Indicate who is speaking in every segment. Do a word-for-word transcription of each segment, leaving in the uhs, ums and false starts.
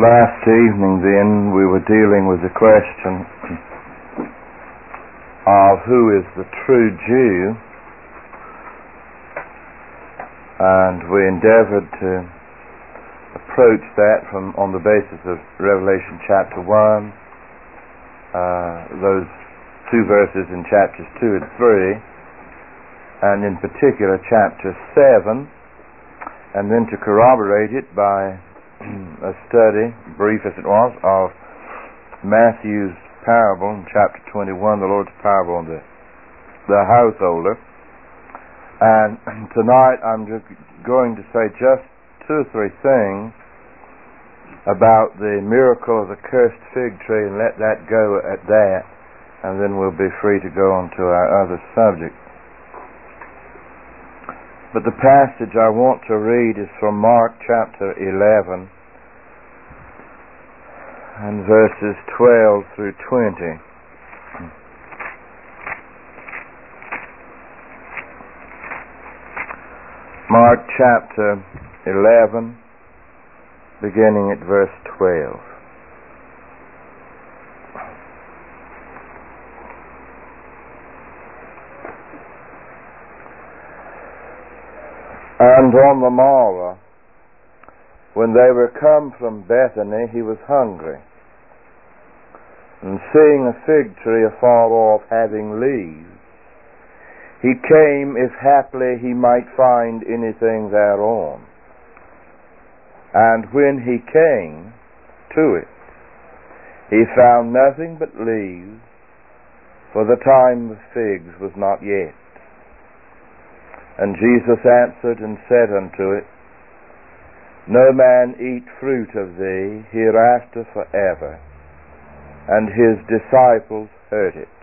Speaker 1: Last evening, then, we were dealing with the question of who is the true Jew, and we endeavored to approach that from on the basis of Revelation chapter one, uh, those two verses in chapters two and three, and in particular chapter seven, and then to corroborate it by a study, brief as it was, of Matthew's parable in chapter twenty-one, the Lord's parable on the, the householder. And tonight I'm just going to say just two or three things about the miracle of the cursed fig tree and let that go at that, and then we'll be free to go on to our other subject. But the passage I want to read is from Mark chapter eleven and verses twelve through twenty. Mark chapter eleven, beginning at verse twelve. And on the morrow, when they were come from Bethany, he was hungry. And seeing a fig tree afar off having leaves, he came, if haply he might find anything thereon. And when he came to it, he found nothing but leaves, for the time of figs was not yet. And Jesus answered and said unto it, No man eat fruit of thee hereafter forever. And his disciples heard it.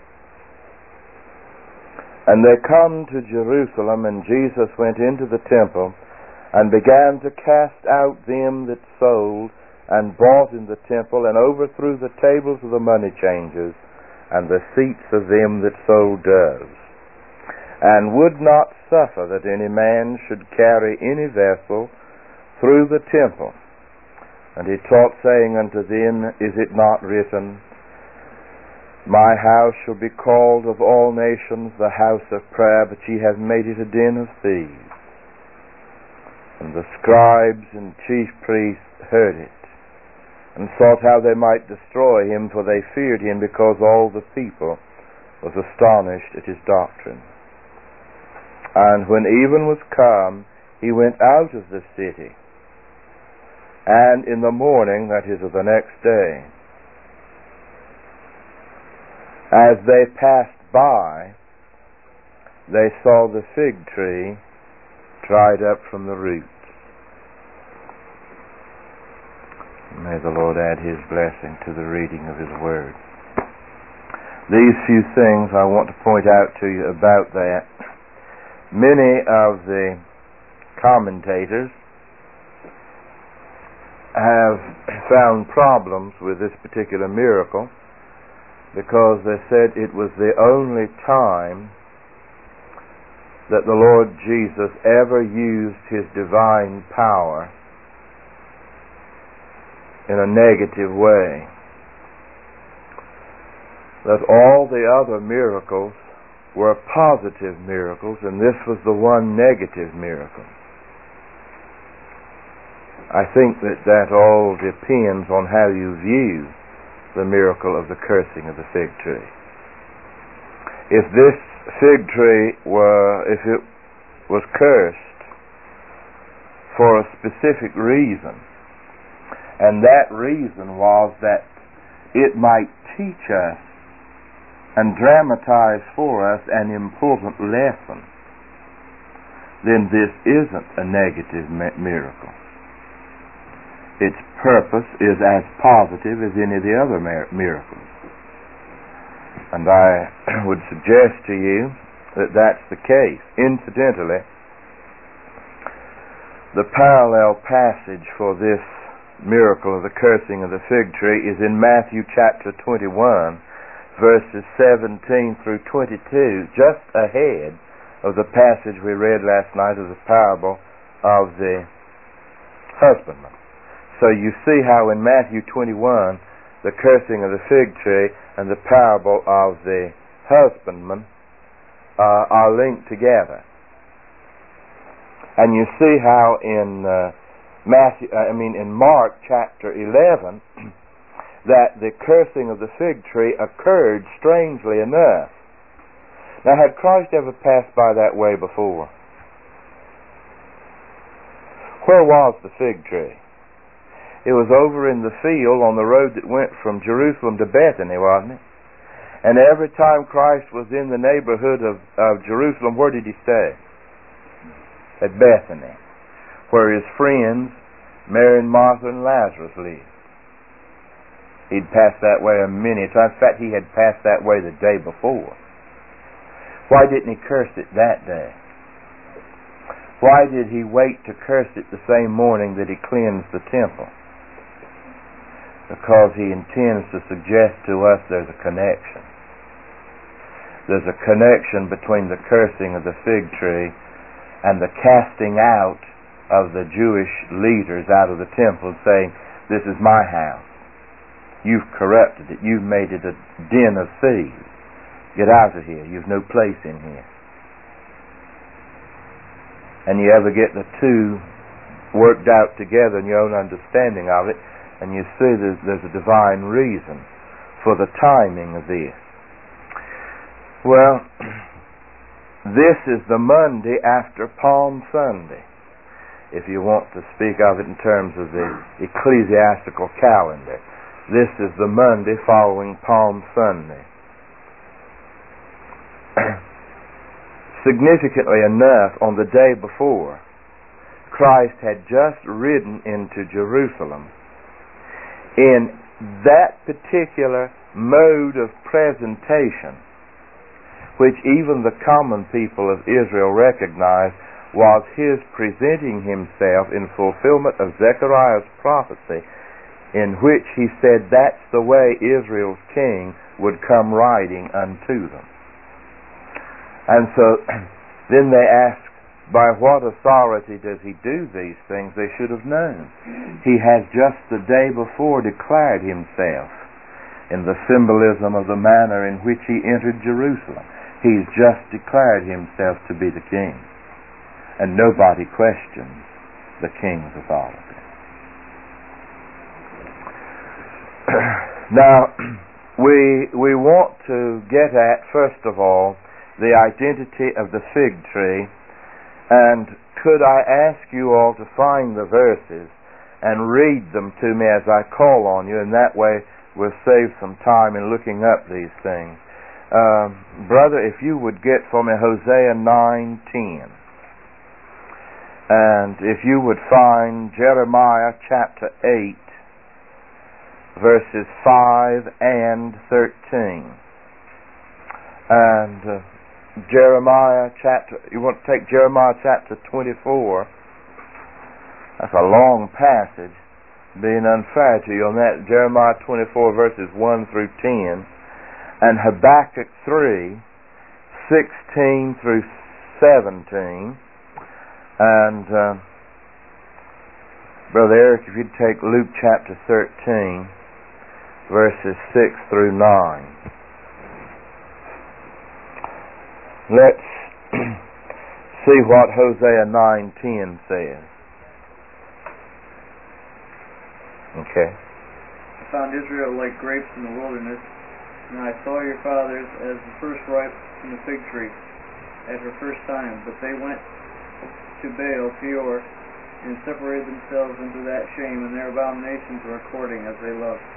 Speaker 1: And they come to Jerusalem, and Jesus went into the temple, and began to cast out them that sold and bought in the temple, and overthrew the tables of the money changers, and the seats of them that sold doves, and would not suffer that any man should carry any vessel through the temple. And he taught, saying unto them, Is it not written, My house shall be called of all nations the house of prayer, but ye have made it a den of thieves? And the scribes and chief priests heard it, and sought how they might destroy him, for they feared him, because all the people was astonished at his doctrine. And when even was come, he went out of the city. And in the morning, that is, of the next day, as they passed by, they saw the fig tree dried up from the roots. May the Lord add his blessing to the reading of his word. These few things I want to point out to you about that. Many of the commentators have found problems with this particular miracle because they said it was the only time that the Lord Jesus ever used his divine power in a negative way. That all the other miracles were positive miracles, and this was the one negative miracle. I think that that all depends on how you view the miracle of the cursing of the fig tree. If this fig tree were, if it was cursed for a specific reason, and that reason was that it might teach us and dramatize for us an important lesson, then this isn't a negative miracle. Its purpose is as positive as any of the other miracles. And I would suggest to you that that's the case. Incidentally, the parallel passage for this miracle of the cursing of the fig tree is in Matthew chapter twenty-one, verses seventeen through twenty-two, just ahead of the passage we read last night of the parable of the husbandman. So you see how in Matthew twenty-one, the cursing of the fig tree and the parable of the husbandman uh, are linked together. And you see how in uh, Matthew, uh, I mean in Mark chapter eleven, that the cursing of the fig tree occurred strangely enough. Now, had Christ ever passed by that way before? Where was the fig tree? It was over in the field on the road that went from Jerusalem to Bethany, wasn't it? And every time Christ was in the neighborhood of, of Jerusalem, where did he stay? At Bethany, where his friends, Mary and Martha and Lazarus, lived. He'd passed that way a many times. In fact, he had passed that way the day before. Why didn't he curse it that day? Why did he wait to curse it the same morning that he cleansed the temple? Because he intends to suggest to us there's a connection. There's a connection between the cursing of the fig tree and the casting out of the Jewish leaders out of the temple, saying, this is my house. You've corrupted it. You've made it a den of thieves. Get out of here. You've no place in here. And you ever get the two worked out together in your own understanding of it, and you see there's, there's a divine reason for the timing of this. Well, this is the Monday after Palm Sunday, if you want to speak of it in terms of the ecclesiastical calendar. This is the Monday following Palm Sunday. Significantly enough, on the day before, Christ had just ridden into Jerusalem in that particular mode of presentation, which even the common people of Israel recognized was his presenting himself in fulfillment of Zechariah's prophecy, in which he said that's the way Israel's king would come riding unto them. And so then they asked, by what authority does he do these things? They should have known. He has just the day before declared himself in the symbolism of the manner in which he entered Jerusalem. He's just declared himself to be the king. And nobody questions the king's authority. Now, we we want to get at, first of all, the identity of the fig tree. And could I ask you all to find the verses and read them to me as I call on you, and that way we'll save some time in looking up these things. Uh, brother, if you would get for me Hosea nine ten. And if you would find Jeremiah chapter eight, verses five and thirteen. And uh, Jeremiah chapter, you want to take Jeremiah chapter twenty-four. That's a long passage, being unfair to you on that. Jeremiah twenty-four verses one through ten, and Habakkuk three, sixteen through seventeen, and uh, Brother Eric, if you'd take Luke chapter thirteen, verses six through nine. Let's see what Hosea nine ten says. Okay.
Speaker 2: I found Israel like grapes in the wilderness, and I saw your fathers as the first ripe in the fig tree, at her first time. But they went to Baal Peor, and separated themselves into that shame, and their abominations were according as they loved.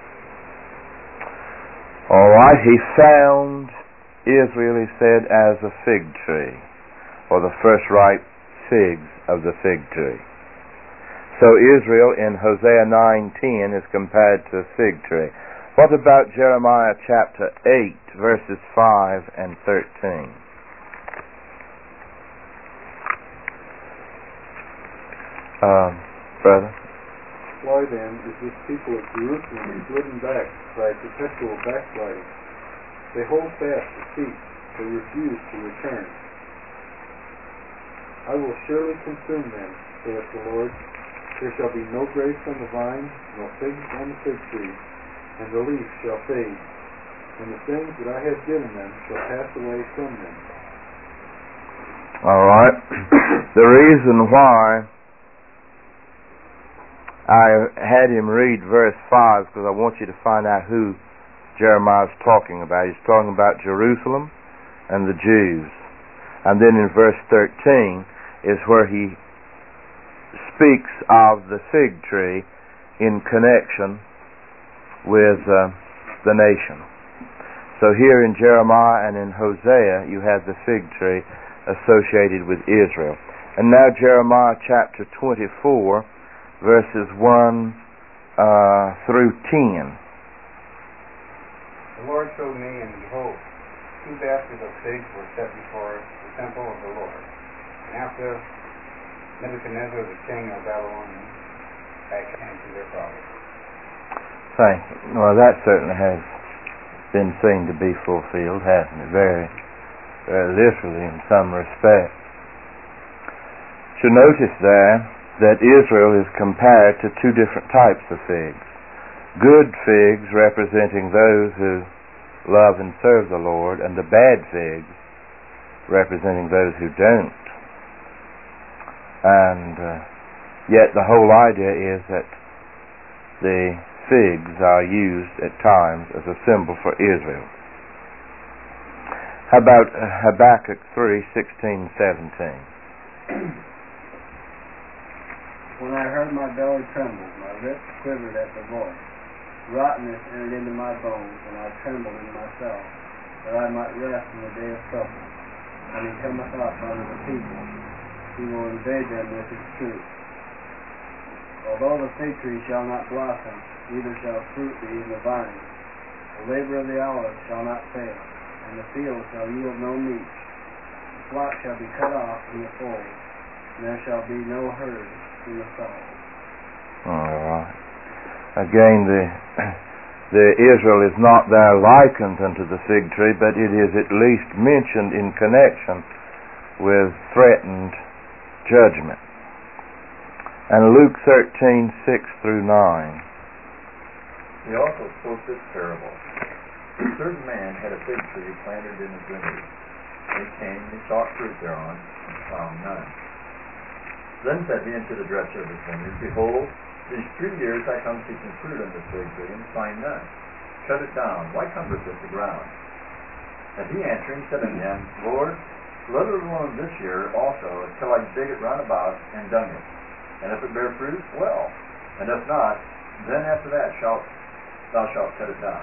Speaker 1: All right, he found Israel, he said, as a fig tree, or the first ripe figs of the fig tree. So Israel in Hosea nine ten is compared to a fig tree. What about Jeremiah chapter eight, verses five and thirteen? Um, brother?
Speaker 3: Why then is this people of Jerusalem driven back by perpetual backsliding? They hold fast deceit, they refuse to return. I will surely consume them, saith the Lord, There shall be no grapes on the vine, nor figs on the fig tree, and the leaf shall fade, and the things that I have given them shall pass away from them.
Speaker 1: All right. The reason why I had him read verse five is because I want you to find out who Jeremiah is talking about. He's talking about Jerusalem and the Jews. And then in verse thirteen is where he speaks of the fig tree in connection with uh, the nation. So here in Jeremiah and in Hosea you have the fig tree associated with Israel. And now Jeremiah chapter twenty-four, verses one uh, through ten.
Speaker 4: The Lord showed me, and behold, two baskets of figs were set before the temple of the Lord. And after Nebuchadnezzar, the king of Babylon, back into their province.
Speaker 1: Thank you. Well, that certainly has been seen to be fulfilled, hasn't it? Very, very literally in some respect. So notice there that Israel is compared to two different types of figs. Good figs representing those who love and serve the Lord, and the bad figs representing those who don't. And uh, yet the whole idea is that the figs are used at times as a symbol for Israel. How about uh, Habakkuk three sixteen seventeen?
Speaker 2: When I heard, my belly trembled, my lips quivered at the voice. Rottenness entered into my bones, and I trembled in myself, that I might rest in the day of trouble. When he cometh up unto the people, he will invade them with his truth. Although the fig tree shall not blossom, neither shall fruit be in the vine, the labor of the olive shall not fail, and the field shall yield no meat. The flock shall be cut off from the fold, and there shall be no herd in the stall.
Speaker 1: All right. Again, the the Israel is not there likened unto the fig tree, but it is at least mentioned in connection with threatened judgment. And Luke thirteen six through nine.
Speaker 5: He also spoke this parable. A certain man had a fig tree planted in his vineyard. And he came and he sought fruit thereon, and found none. Then said he unto the dresser of his vineyard, Behold, these three years I come seeking fruit on this fig tree, and find none. Cut it down. Why cumbereth it the ground? And he answering said unto him, Lord, let it alone this year also, until I dig it round about and dung it. And if it bear fruit, well. And if not, then after that shalt thou shalt cut it down.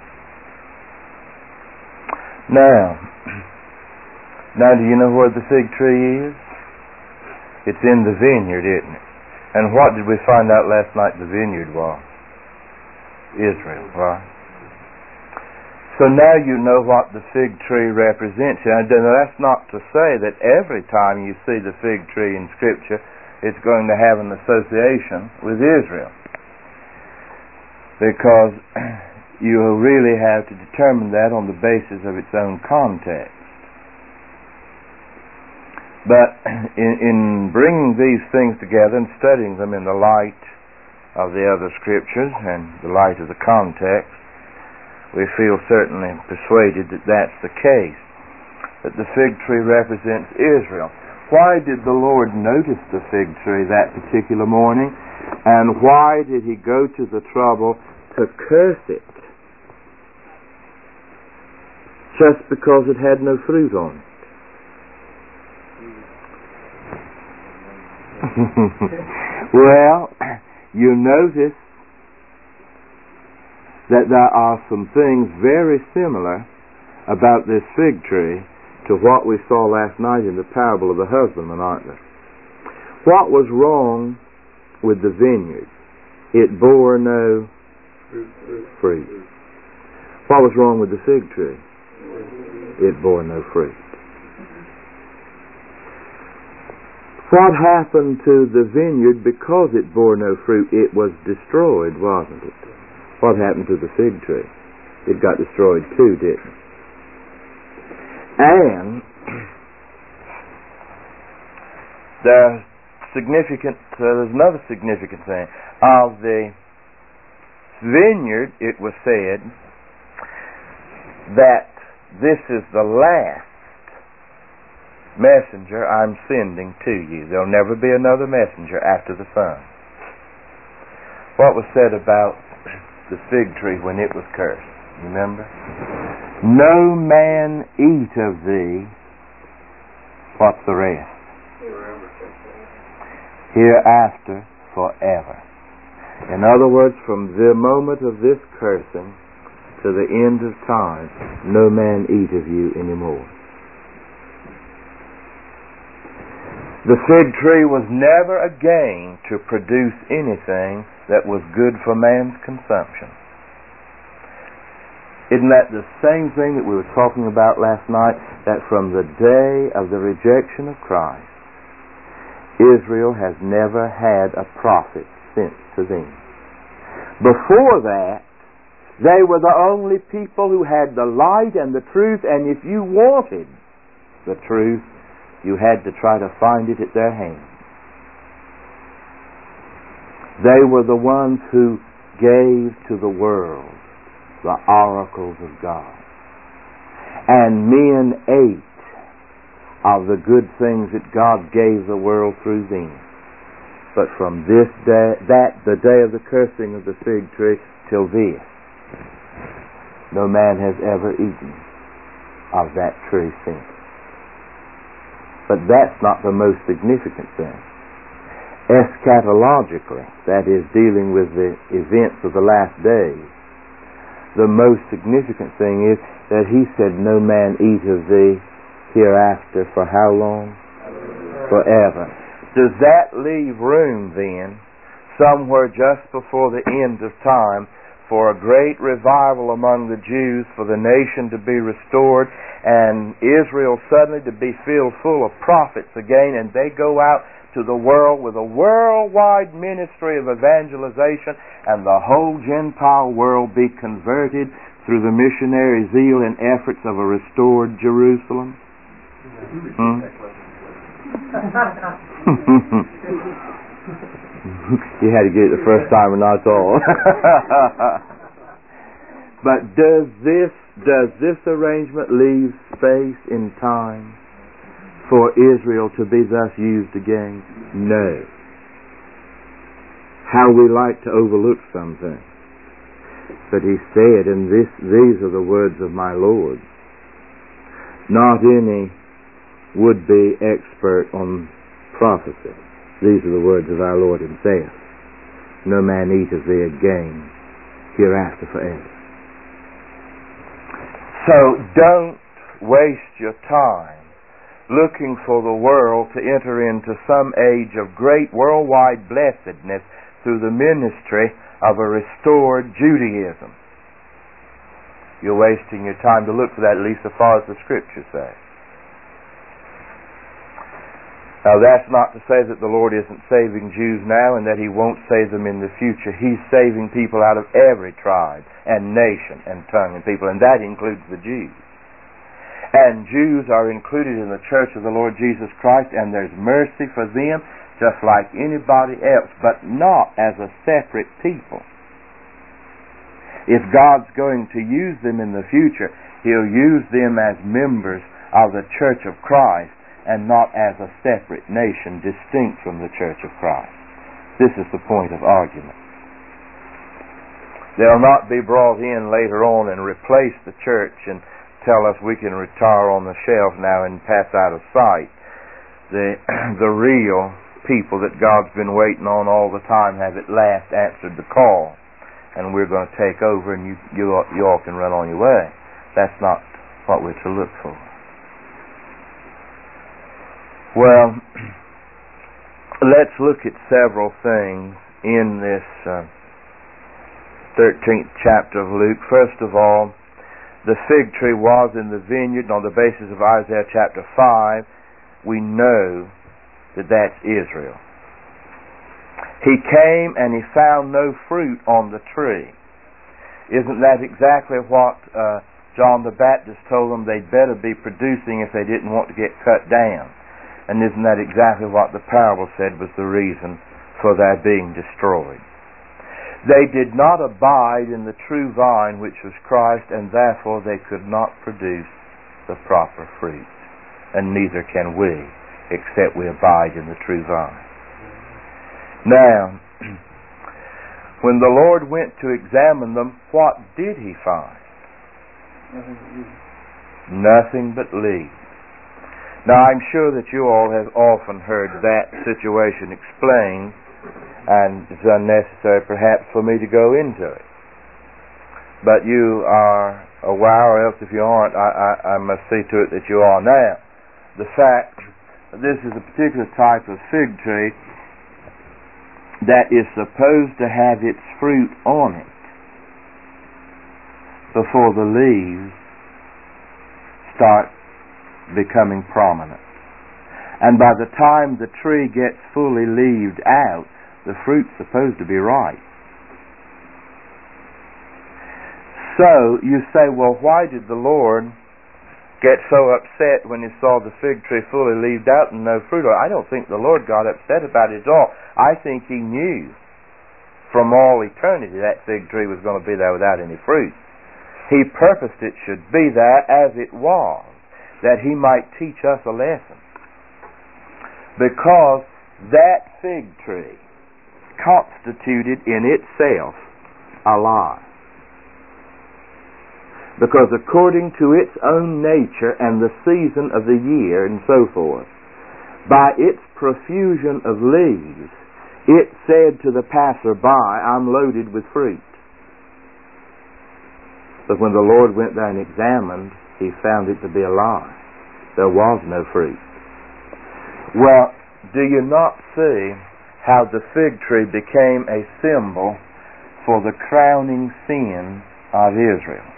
Speaker 1: Now, now do you know where the fig tree is? It's in the vineyard, isn't it? And what did we find out last night the vineyard was? Israel, right? So now you know what the fig tree represents. And that's not to say that every time you see the fig tree in Scripture, it's going to have an association with Israel. Because you really have to determine that on the basis of its own context. But in, in bringing these things together and studying them in the light of the other Scriptures and the light of the context, we feel certainly persuaded that that's the case, that the fig tree represents Israel. Why did the Lord notice the fig tree that particular morning? And why did he go to the trouble to curse it? Just because it had no fruit on it. Well, you notice that there are some things very similar about this fig tree to what we saw last night in the parable of the husbandman, aren't there? What was wrong with the vineyard? It bore no fruit. What was wrong with the fig tree? It bore no fruit. What happened to the vineyard because it bore no fruit? It was destroyed, wasn't it? What happened to the fig tree? It got destroyed too, didn't it? And there significant, uh, there's another significant thing. Of the vineyard, it was said that this is the last messenger I'm sending to you. There'll never be another messenger after the Son. What was said about the fig tree when it was cursed? Remember? No man eat of thee. What's the rest? Hereafter forever. In other words, from the moment of this cursing to the end of time, no man eat of you anymore. The fig tree was never again to produce anything that was good for man's consumption. Isn't that the same thing that we were talking about last night? That from the day of the rejection of Christ, Israel has never had a prophet sent to them. Before that, they were the only people who had the light and the truth, and if you wanted the truth, you had to try to find it at their hands. They were the ones who gave to the world the oracles of God. And men ate of the good things that God gave the world through them. But from this day, that the day of the cursing of the fig tree till this, no man has ever eaten of that tree since. But that's not the most significant thing. Eschatologically, that is, dealing with the events of the last days, the most significant thing is that he said, no man eat of thee hereafter for how long? Forever. Does that leave room then, somewhere just before the end of time, for a great revival among the Jews, for the nation to be restored, and Israel suddenly to be filled full of prophets again, and they go out to the world with a worldwide ministry of evangelization, and the whole Gentile world be converted through the missionary zeal and efforts of a restored Jerusalem? Hmm? You had to get it the first time and not all. But does this does this arrangement leave space in time for Israel to be thus used again? No. How we like to overlook something. But he said, and this these are the words of my Lord, not any would-be expert on prophecy. These are the words of our Lord himself. No man eat of thee again hereafter forever. So don't waste your time looking for the world to enter into some age of great worldwide blessedness through the ministry of a restored Judaism. You're wasting your time to look for that, at least as far as the Scriptures say. Now, that's not to say that the Lord isn't saving Jews now and that He won't save them in the future. He's saving people out of every tribe and nation and tongue and people, and that includes the Jews. And Jews are included in the church of the Lord Jesus Christ, and there's mercy for them just like anybody else, but not as a separate people. If God's going to use them in the future, He'll use them as members of the church of Christ, and not as a separate nation distinct from the church of Christ. This is the point of argument. They'll not be brought in later on and replace the church and tell us we can retire on the shelf now and pass out of sight. The, the real people that God's been waiting on all the time have at last answered the call, and we're going to take over, and you, you, you all can run on your way. That's not what we're to look for. Well, let's look at several things in this uh, thirteenth chapter of Luke. First of all, the fig tree was in the vineyard, and on the basis of Isaiah chapter five, we know that that's Israel. He came and he found no fruit on the tree. Isn't that exactly what uh, John the Baptist told them they'd better be producing if they didn't want to get cut down? And isn't that exactly what the parable said was the reason for their being destroyed? They did not abide in the true vine, which was Christ, and therefore they could not produce the proper fruit. And neither can we, except we abide in the true vine. Now, when the Lord went to examine them, what did he find? Nothing but leaves. Now, I'm sure that you all have often heard that situation explained, and it's unnecessary perhaps for me to go into it. But you are aware, or else if you aren't, I, I, I must see to it that you are now. The fact that this is a particular type of fig tree that is supposed to have its fruit on it before the leaves start becoming prominent. And by the time the tree gets fully leaved out, the fruit's supposed to be ripe. So you say, well, why did the Lord get so upset when he saw the fig tree fully leaved out and no fruit? I don't think the Lord got upset about it at all. I think he knew from all eternity that fig tree was going to be there without any fruit. He purposed it should be there as it was, that he might teach us a lesson. Because that fig tree constituted in itself a lie. Because according to its own nature and the season of the year and so forth, by its profusion of leaves, it said to the passer-by, I'm loaded with fruit. But when the Lord went there and examined, he found it to be a lie. There was no fruit. Well, do you not see how the fig tree became a symbol for the crowning sin of Israel?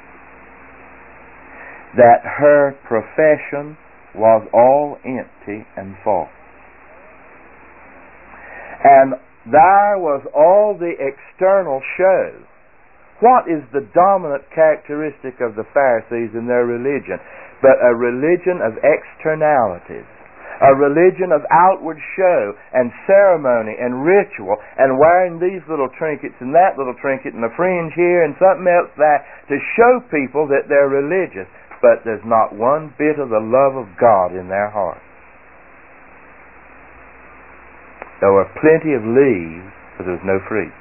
Speaker 1: That her profession was all empty and false. And there was all the external show. What is the dominant characteristic of the Pharisees in their religion? But a religion of externalities. A religion of outward show and ceremony and ritual and wearing these little trinkets and that little trinket and a fringe here and something else there to show people that they're religious. But there's not one bit of the love of God in their hearts. There were plenty of leaves, but there was no fruit.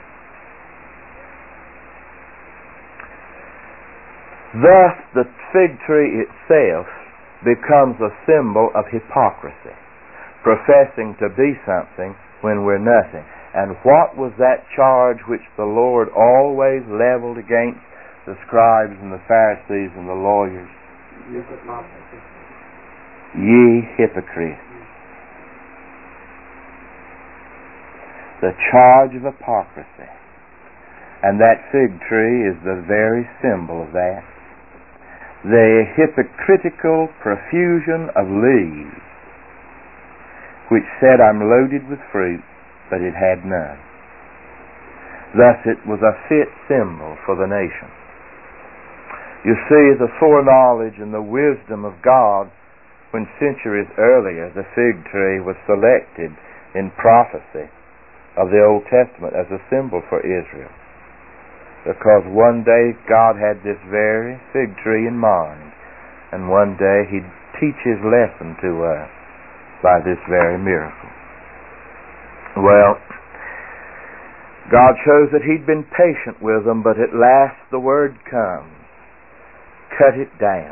Speaker 1: Thus, the fig tree itself becomes a symbol of hypocrisy, professing to be something when we're nothing. And what was that charge which the Lord always leveled against the scribes and the Pharisees and the lawyers? Ye hypocrites. The charge of hypocrisy. And that fig tree is the very symbol of that. The hypocritical profusion of leaves, which said, I'm loaded with fruit, but it had none. Thus it was a fit symbol for the nation. You see, the foreknowledge and the wisdom of God, when centuries earlier the fig tree was selected in prophecy of the Old Testament as a symbol for Israel. Because one day God had this very fig tree in mind, and one day he'd teach his lesson to us by this very miracle. Well, God shows that he'd been patient with them, but at last the word comes, cut it down.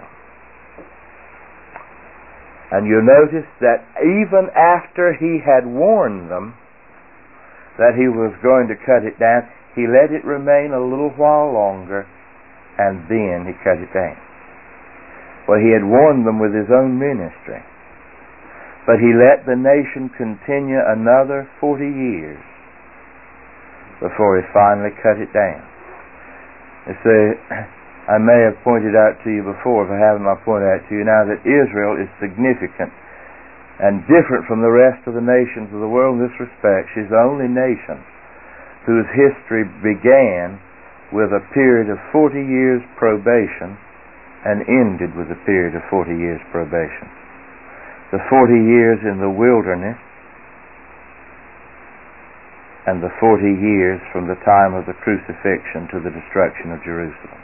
Speaker 1: And you notice that even after he had warned them that he was going to cut it down, he let it remain a little while longer, and then he cut it down. Well, he had warned them with his own ministry, but he let the nation continue another forty years before he finally cut it down. You see, I may have pointed out to you before, if I haven't, I'll point out to you now that Israel is significant and different from the rest of the nations of the world in this respect. She's the only nation whose history began with a period of forty years probation and ended with a period of forty years probation. the forty years in the wilderness and the forty years from the time of the crucifixion to the destruction of Jerusalem.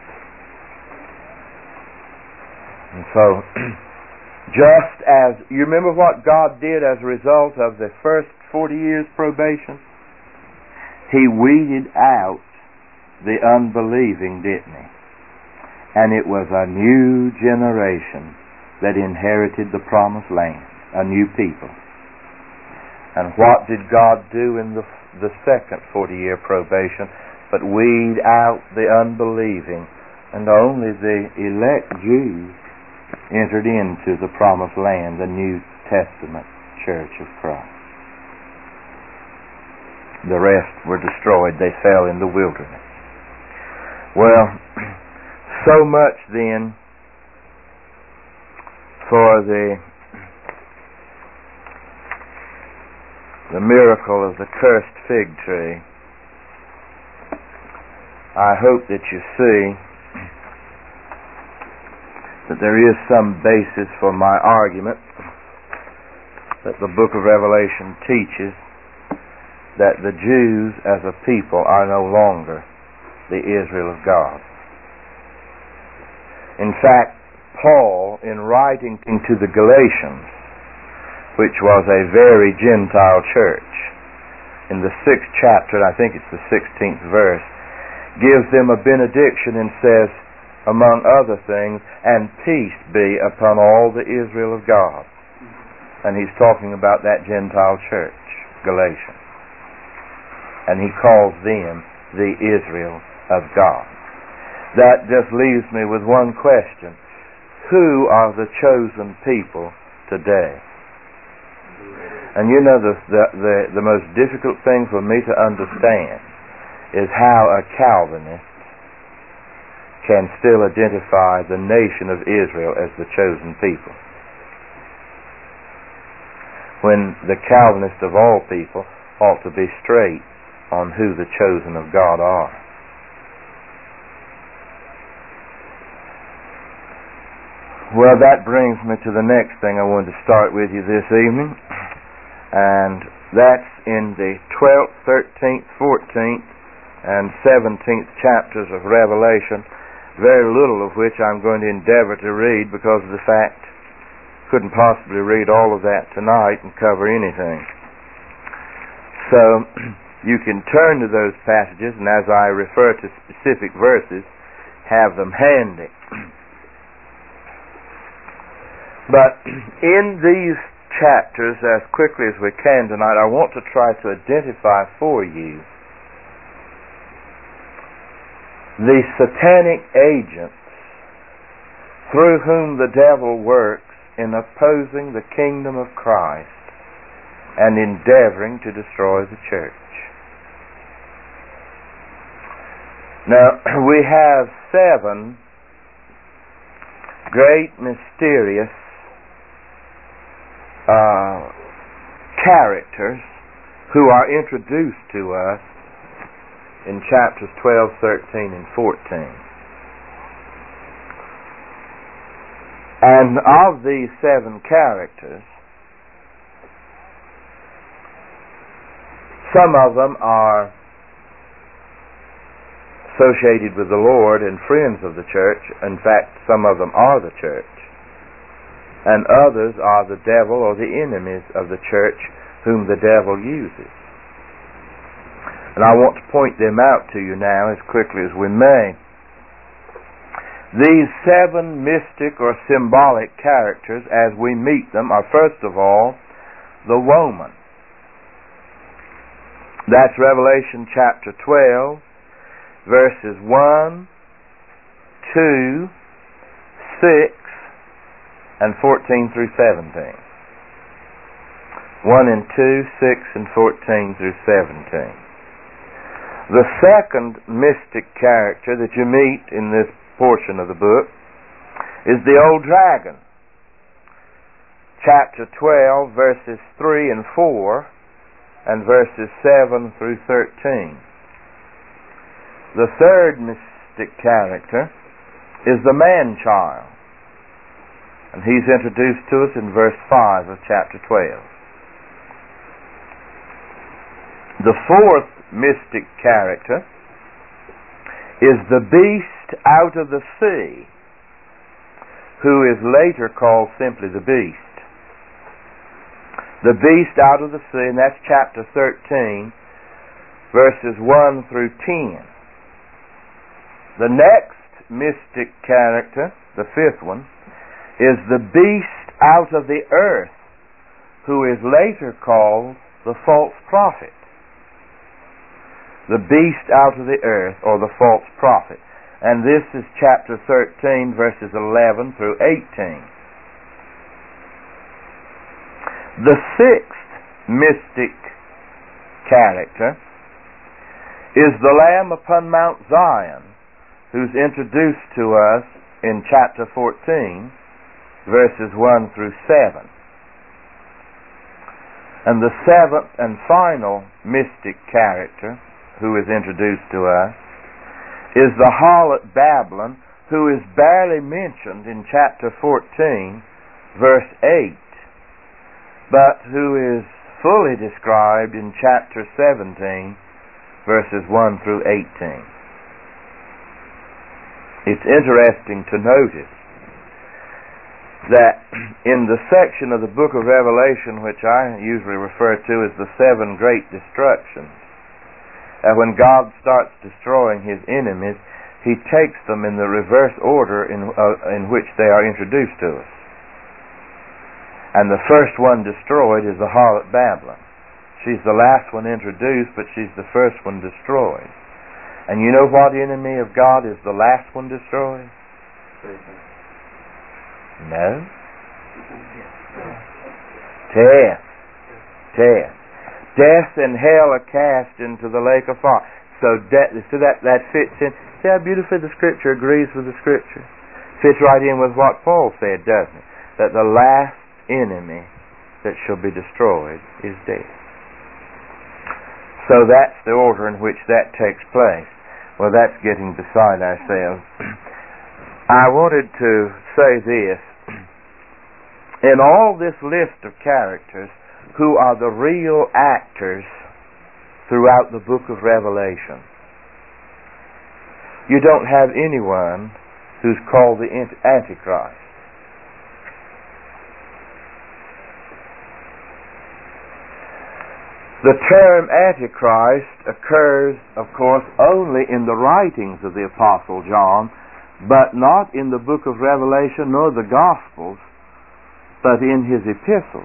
Speaker 1: And so, just as, you remember what God did as a result of the first forty years probation? He weeded out the unbelieving, didn't he? And it was a new generation that inherited the promised land, a new people. And what did God do in the, the second forty-year probation but weed out the unbelieving, and only the elect Jews entered into the promised land, the New Testament Church of Christ. The rest were destroyed. They fell in the wilderness. Well, so much then for the the miracle of the cursed fig tree. I hope that you see that there is some basis for my argument that the book of Revelation teaches that the Jews as a people are no longer the Israel of God. In fact, Paul, in writing to the Galatians, which was a very Gentile church, in the sixth chapter, I think it's the sixteenth verse, gives them a benediction and says, among other things, and peace be upon all the Israel of God. And he's talking about that Gentile church, Galatians. And he calls them the Israel of God. That just leaves me with one question. Who are the chosen people today? And you know, the, the, the, the most difficult thing for me to understand is how a Calvinist can still identify the nation of Israel as the chosen people, when the Calvinist of all people ought to be straight on who the chosen of God are. Well, that brings me to the next thing I wanted to start with you this evening, and that's in the twelfth, thirteenth, fourteenth, and seventeenth chapters of Revelation, very little of which I'm going to endeavor to read because of the fact I couldn't possibly read all of that tonight and cover anything. So you can turn to those passages, and as I refer to specific verses, have them handy. But in these chapters, as quickly as we can tonight, I want to try to identify for you the satanic agents through whom the devil works in opposing the kingdom of Christ and endeavoring to destroy the church. Now, we have seven great mysterious uh, characters who are introduced to us in chapters twelve, thirteen, and fourteen. And of these seven characters, some of them are associated with the Lord and friends of the church. In fact, some of them are the church. And others are the devil or the enemies of the church whom the devil uses. And I want to point them out to you now as quickly as we may. These seven mystic or symbolic characters, as we meet them, are first of all the woman. That's Revelation chapter twelve, verses one, two, six, and fourteen through seventeen. one and two, six, and fourteen through seventeen. The second mystic character that you meet in this portion of the book is the old dragon. Chapter twelve, verses three and four, and verses seven through thirteen. The third mystic character is the man-child. And he's introduced to us in verse five of chapter twelve. The fourth mystic character is the beast out of the sea, who is later called simply the beast. The beast out of the sea, and that's chapter thirteen, verses one through ten. The next mystic character, the fifth one, is the beast out of the earth, who is later called the false prophet. The beast out of the earth, or the false prophet. And this is chapter thirteen, verses eleven through eighteen. The sixth mystic character is the Lamb upon Mount Zion, who's introduced to us in chapter fourteen, verses one through seven. And the seventh and final mystic character who is introduced to us is the harlot Babylon, who is barely mentioned in chapter fourteen, verse eight, but who is fully described in chapter seventeen, verses one through eighteen. It's interesting to notice that in the section of the book of Revelation which I usually refer to as the seven great destructions, uh, when God starts destroying his enemies, he takes them in the reverse order in, uh, in which they are introduced to us. And the first one destroyed is the harlot Babylon. She's the last one introduced, but she's the first one destroyed. And you know what enemy of God is the last one destroyed? No. Death. Death. Death and hell are cast into the lake of fire. So, de- so that, that fits in. See how beautifully the Scripture agrees with the Scripture? Fits right in with what Paul said, doesn't it? That the last enemy that shall be destroyed is death. So that's the order in which that takes place. Well, that's getting beside ourselves. I wanted to say this. In all this list of characters, who are the real actors throughout the book of Revelation, you don't have anyone who's called the Antichrist. The term Antichrist occurs, of course, only in the writings of the Apostle John, but not in the book of Revelation nor the Gospels, but in his epistles.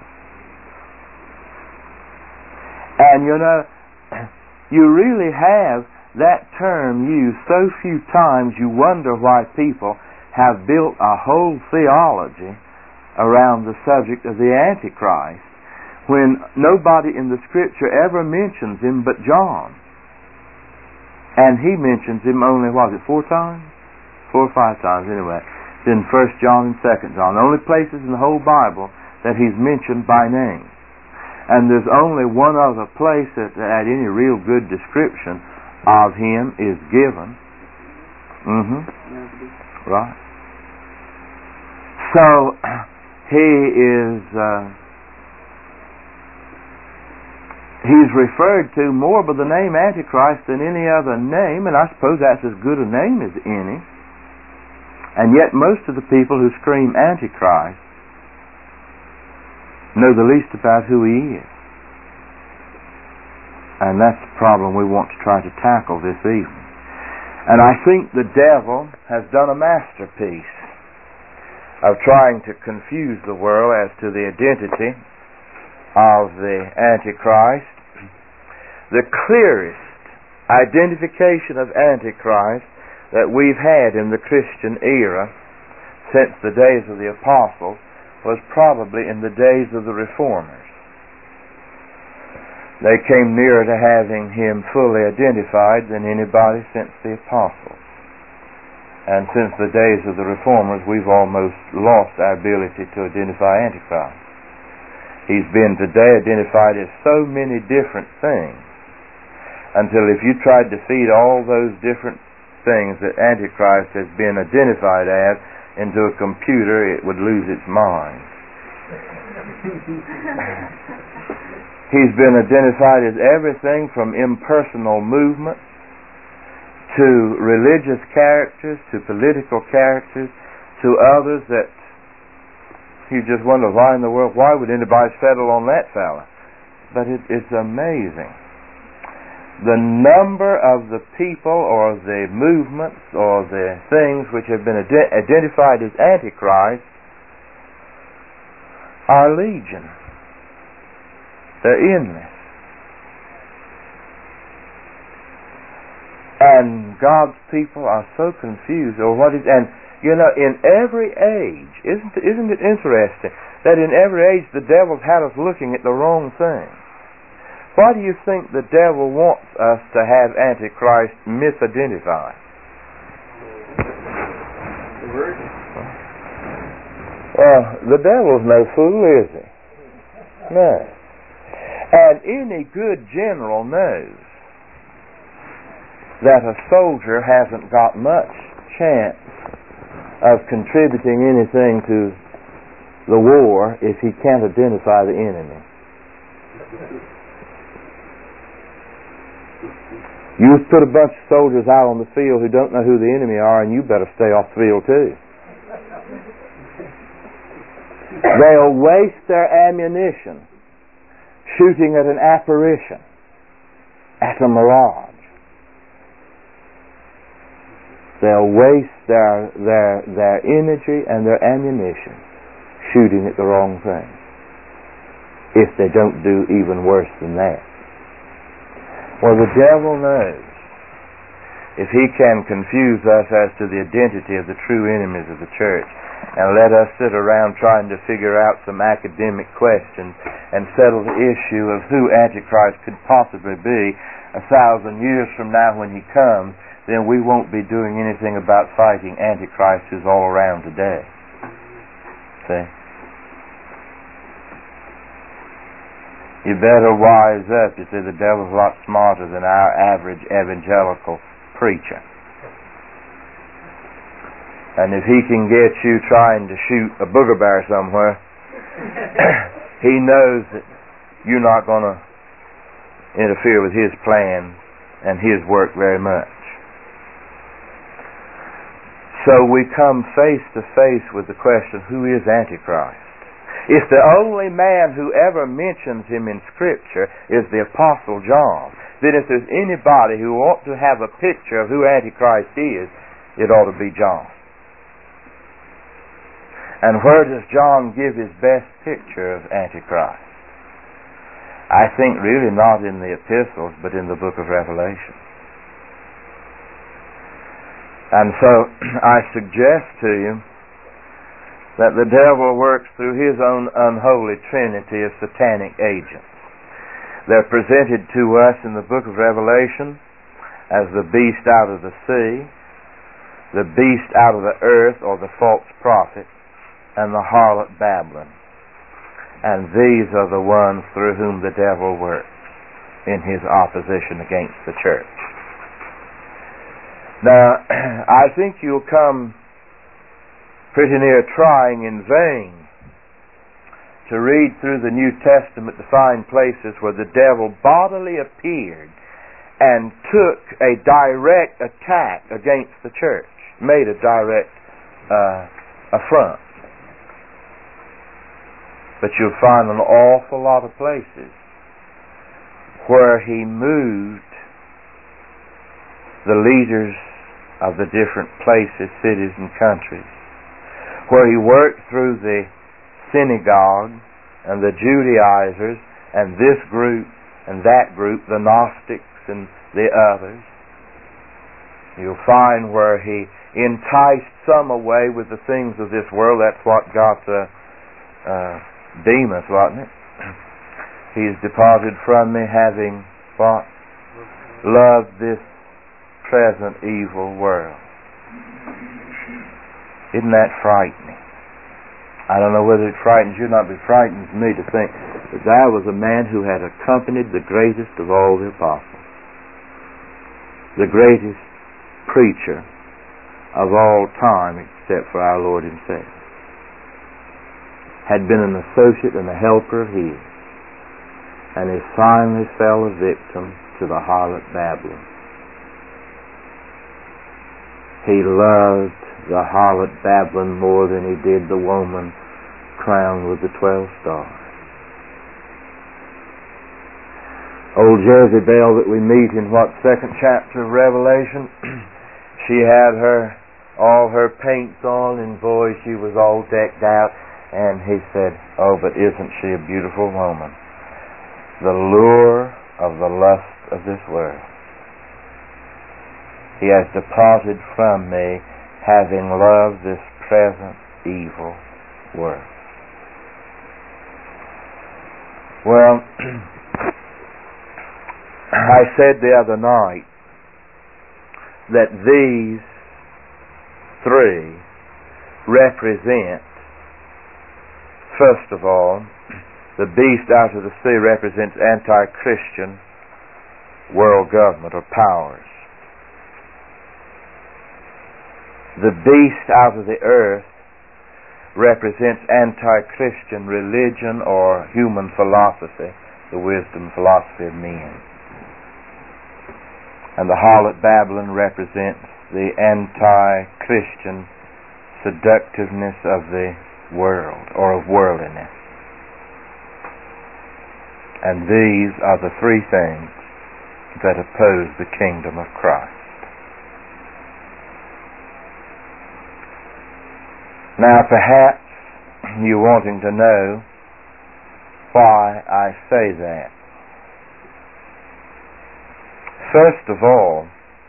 Speaker 1: And you know, you really have that term used so few times you wonder why people have built a whole theology around the subject of the Antichrist, when nobody in the Scripture ever mentions him but John. And he mentions him only, what is it, four times? Four or five times, anyway. It's in First John and Second John. The only places in the whole Bible that he's mentioned by name. And there's only one other place that had any real good description of him is given. Mm-hmm. Right. So, he is... Uh, He's referred to more by the name Antichrist than any other name, and I suppose that's as good a name as any. And yet most of the people who scream Antichrist know the least about who he is. And that's the problem we want to try to tackle this evening. And I think the devil has done a masterpiece of trying to confuse the world as to the identity of the Antichrist. The clearest identification of Antichrist that we've had in the Christian era since the days of the apostles was probably in the days of the Reformers. They came nearer to having him fully identified than anybody since the apostles. And since the days of the Reformers, we've almost lost our ability to identify Antichrist. He's been today identified as so many different things, until if you tried to feed all those different things that Antichrist has been identified as, into a computer, it would lose its mind. He's been identified as everything from impersonal movement to religious characters, to political characters, to others that you just wonder why in the world, why would anybody settle on that fella? But it, it's amazing. The number of the people or the movements or the things which have been ide- identified as Antichrist are legion. They're endless. And God's people are so confused over what is, and you know, in every age, isn't isn't it interesting that in every age the devil's had us looking at the wrong thing? Why do you think the devil wants us to have Antichrist misidentified? Well, the devil's no fool, is he? No. And any good general knows that a soldier hasn't got much chance of contributing anything to the war if he can't identify the enemy. You put a bunch of soldiers out on the field who don't know who the enemy are, and you better stay off the field too. They'll waste their ammunition shooting at an apparition, at a mirage. They'll waste their their their energy and their ammunition shooting at the wrong thing, if they don't do even worse than that. Well, the devil knows if he can confuse us as to the identity of the true enemies of the church and let us sit around trying to figure out some academic questions and settle the issue of who Antichrist could possibly be a thousand years from now when he comes, then we won't be doing anything about fighting Antichrist who's all around today. See? You better wise up. You see, the devil's a lot smarter than our average evangelical preacher. And if he can get you trying to shoot a booger bear somewhere, he knows that you're not going to interfere with his plan and his work very much. So we come face to face with the question, who is Antichrist? If the only man who ever mentions him in Scripture is the Apostle John, then if there's anybody who ought to have a picture of who Antichrist is, it ought to be John. And where does John give his best picture of Antichrist? I think really not in the epistles, but in the book of Revelation. And so I suggest to you that the devil works through his own unholy trinity of satanic agents. They're presented to us in the book of Revelation as the beast out of the sea, the beast out of the earth, or the false prophet, and the harlot Babylon. And these are the ones through whom the devil works in his opposition against the church. Now, I think you'll come pretty near trying in vain to read through the New Testament to find places where the devil bodily appeared and took a direct attack against the church, made a direct uh, affront. But you'll find an awful lot of places where he moved the leaders of the different places, cities, and countries, where he worked through the synagogue and the Judaizers and this group and that group, the Gnostics and the others. You'll find where he enticed some away with the things of this world. That's what got uh, uh, Demas, wasn't it? He's departed from me, having what? Loved this present evil world. Isn't that frightening? I don't know whether it frightens you or not, but it frightens me to think that there was a man who had accompanied the greatest of all the apostles, the greatest preacher of all time except for our Lord himself. Had been an associate and a helper of his, and he finally fell a victim to the harlot Babylon. He loved the harlot Babylon more than he did the woman crowned with the twelve stars. Old Jezebel that we meet in what, second chapter of Revelation, she had her all her paints on, and boy, she was all decked out, and he said, oh, but isn't she a beautiful woman? The lure of the lust of this world. He has departed from me, having loved this present evil world. Well, I said the other night that these three represent, first of all, the beast out of the sea represents anti-Christian world government or powers. The beast out of the earth represents anti-Christian religion or human philosophy, the wisdom philosophy of men. And the harlot Babylon represents the anti-Christian seductiveness of the world, or of worldliness. And these are the three things that oppose the kingdom of Christ. Now, perhaps you're wanting to know why I say that. First of all,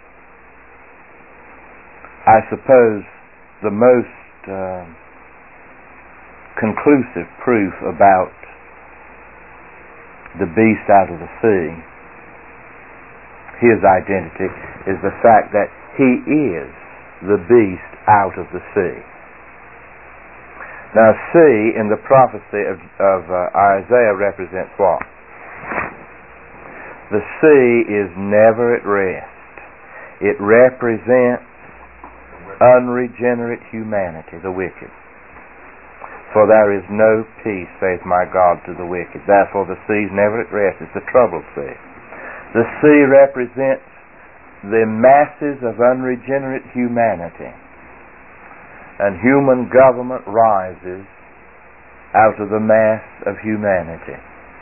Speaker 1: I suppose the most uh, conclusive proof about the beast out of the sea, his identity, is the fact that he is the beast out of the sea. Now, sea in the prophecy of, of uh, Isaiah represents what? The sea is never at rest. It represents unregenerate humanity, the wicked. For there is no peace, saith my God, to the wicked. Therefore the sea is never at rest. It's a troubled sea. The sea represents the masses of unregenerate humanity. And human government rises out of the mass of humanity.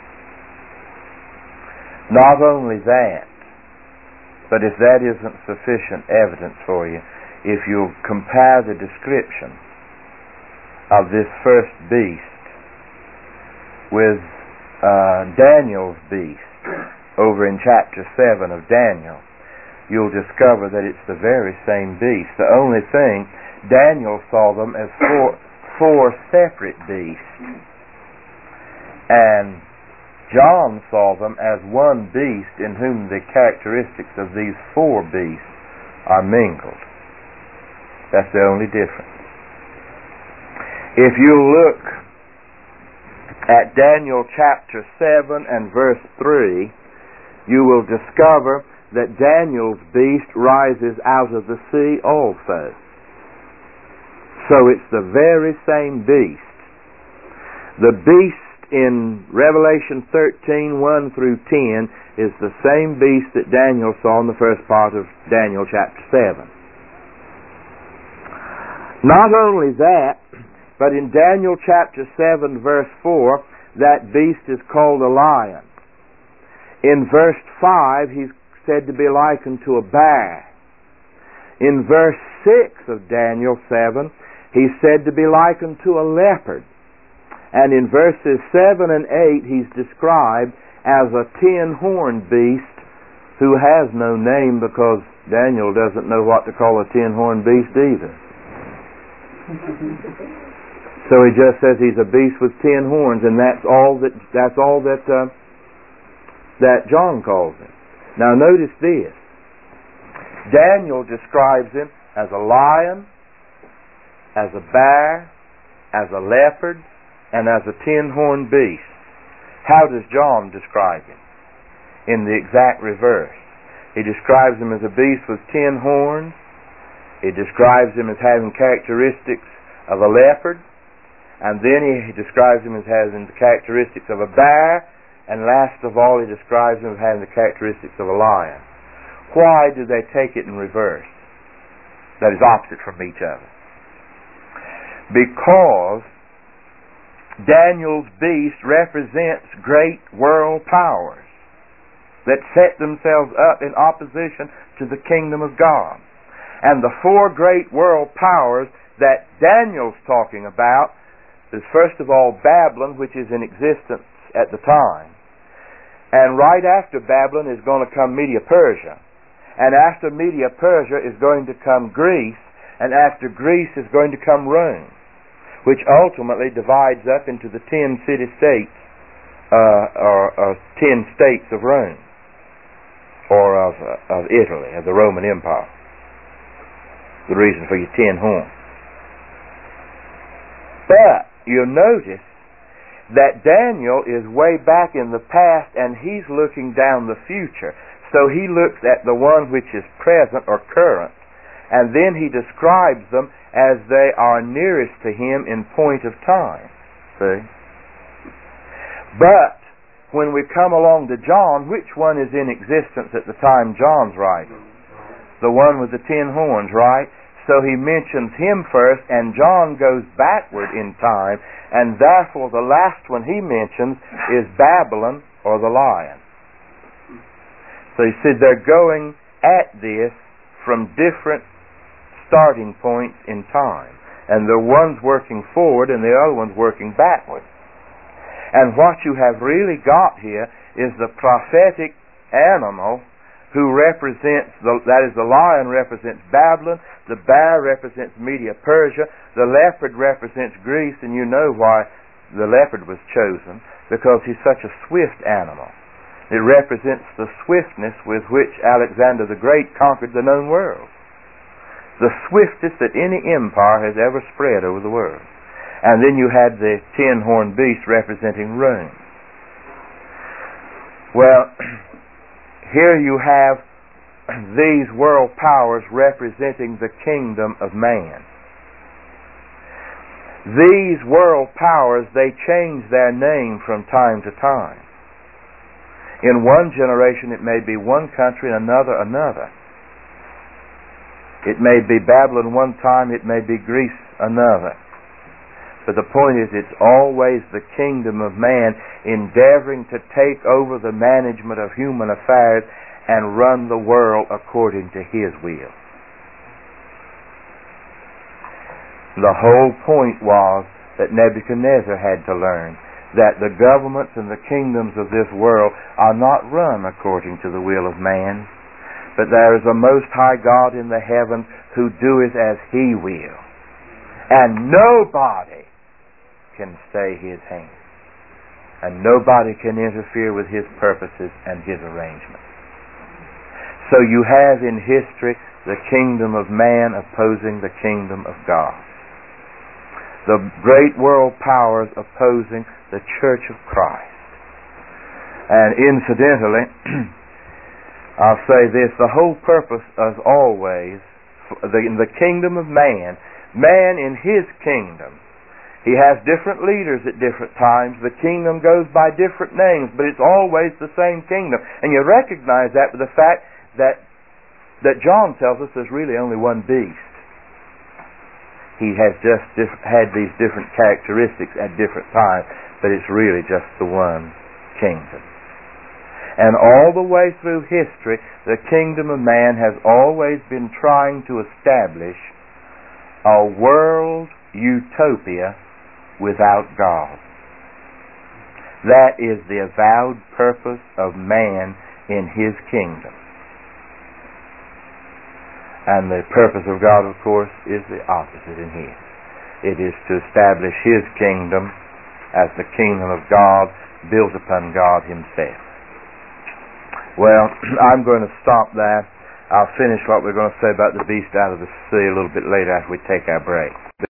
Speaker 1: Not only that, but if that isn't sufficient evidence for you, if you compare the description of this first beast with uh, Daniel's beast over in chapter seven of Daniel, you'll discover that it's the very same beast. The only thing, Daniel saw them as four, four separate beasts, and John saw them as one beast in whom the characteristics of these four beasts are mingled. That's the only difference. If you look at Daniel chapter seven and verse three, you will discover that Daniel's beast rises out of the sea also. So it's the very same beast. The beast in Revelation thirteen, one through ten is the same beast that Daniel saw in the first part of Daniel chapter seven. Not only that, but in Daniel chapter seven verse four, that beast is called a lion. In verse five, he's said to be likened to a bear. In verse six of Daniel seven, he's said to be likened to a leopard. And in verses seven and eight, he's described as a ten-horned beast who has no name, because Daniel doesn't know what to call a ten-horned beast either. So he just says he's a beast with ten horns, and that's all that that's all that uh, that John calls him. Now notice this. Daniel describes him as a lion, as a bear, as a leopard, and as a ten-horned beast. How does John describe him? In the exact reverse. He describes him as a beast with ten horns, It describes him as having characteristics of a leopard, and then he describes him as having the characteristics of a bear, and last of all he describes him as having the characteristics of a lion. Why do they take it in reverse? That is opposite from each other. Because Daniel's beast represents great world powers that set themselves up in opposition to the kingdom of God. And the four great world powers that Daniel's talking about is first of all Babylon, which is in existence at the time. And right after Babylon is going to come Media-Persia. And after Media-Persia is going to come Greece. And after Greece is going to come Rome, which ultimately divides up into the ten city-states, uh, or, or ten states of Rome, or of, uh, of Italy, of the Roman Empire. The reason for your ten horns. But you'll notice that Daniel is way back in the past and he's looking down the future. So he looks at the one which is present or current, and then he describes them as they are nearest to him in point of time. See? But when we come along to John, which one is in existence at the time John's writing? The one with the ten horns, right? So he mentions him first, and John goes backward in time, and therefore the last one he mentions is Babylon, or the lion. So he said they're going at this from different starting points in time, and the one's working forward and the other one's working backward. And what you have really got here is the prophetic animal who represents, the, that is, the lion represents Babylon, the bear represents Media-Persia, the leopard represents Greece, and you know why the leopard was chosen, because he's such a swift animal. It represents the swiftness with which Alexander the Great conquered the known world. The swiftest that any empire has ever spread over the world. And then you had the ten-horned beast representing Rome. Well, here you have these world powers representing the kingdom of man. These world powers, they change their name from time to time. In one generation it may be one country, in another another. It may be Babylon one time, it may be Greece another. But the point is, it's always the kingdom of man endeavoring to take over the management of human affairs and run the world according to his will. The whole point was that Nebuchadnezzar had to learn that the governments and the kingdoms of this world are not run according to the will of man, but there is a most high God in the heavens who doeth as he will. And nobody can stay his hand. And nobody can interfere with his purposes and his arrangements. So you have in history the kingdom of man opposing the kingdom of God. The great world powers opposing the Church of Christ. And incidentally, I'll say this, the whole purpose as always, in the kingdom of man, man in his kingdom, he has different leaders at different times. The kingdom goes by different names, but it's always the same kingdom. And you recognize that with the fact that that John tells us there's really only one beast. He has just diff- had these different characteristics at different times, but it's really just the one kingdom. And all the way through history, the kingdom of man has always been trying to establish a world utopia without God. That is the avowed purpose of man in his kingdom. And the purpose of God, of course, is the opposite in his. It is to establish his kingdom as the kingdom of God, built upon God himself. Well, I'm going to stop there. I'll finish what we're going to say about the beast out of the sea a little bit later after we take our break.